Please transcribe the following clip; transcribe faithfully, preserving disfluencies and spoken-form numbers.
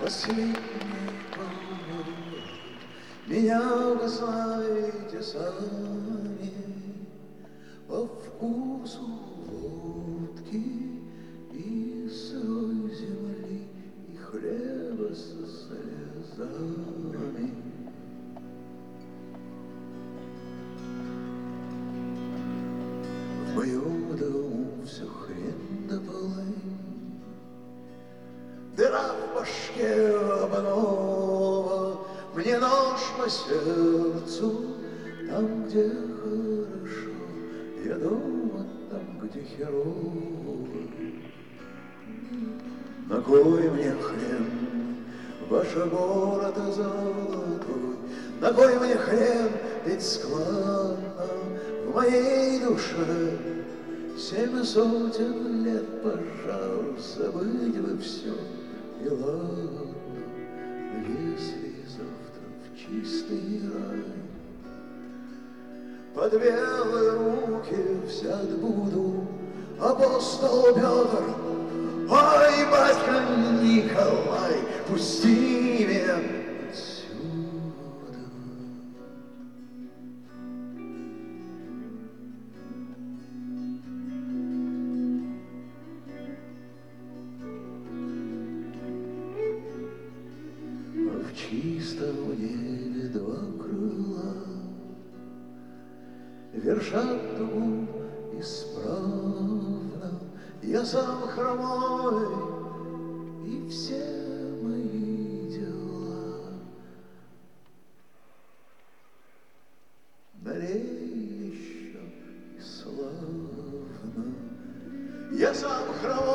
последний поворот. Меня вы знаете сами по вкусу водки и сырой земли, и хлеба со слезами. В моем дому все хрен да полынь, дыра в башке обнова, мне нож по сердцу. Там, где хорошо, я дома, там, где херово. На кой мне хрен, ваша борода золотой? На кой мне хрен, ведь складно в моей душе семь сотен лет, пожалуйста, забыть бы все, и ладно, если завтра в чистый рай под белые руки взят буду апостол Петр. Ой, батька Николай, пусти меня отсюда. В чистом небе два крыла вершат дугу исправно. Я сам хромой, и все мои дела. Налей еще и славно. Я сам хромой.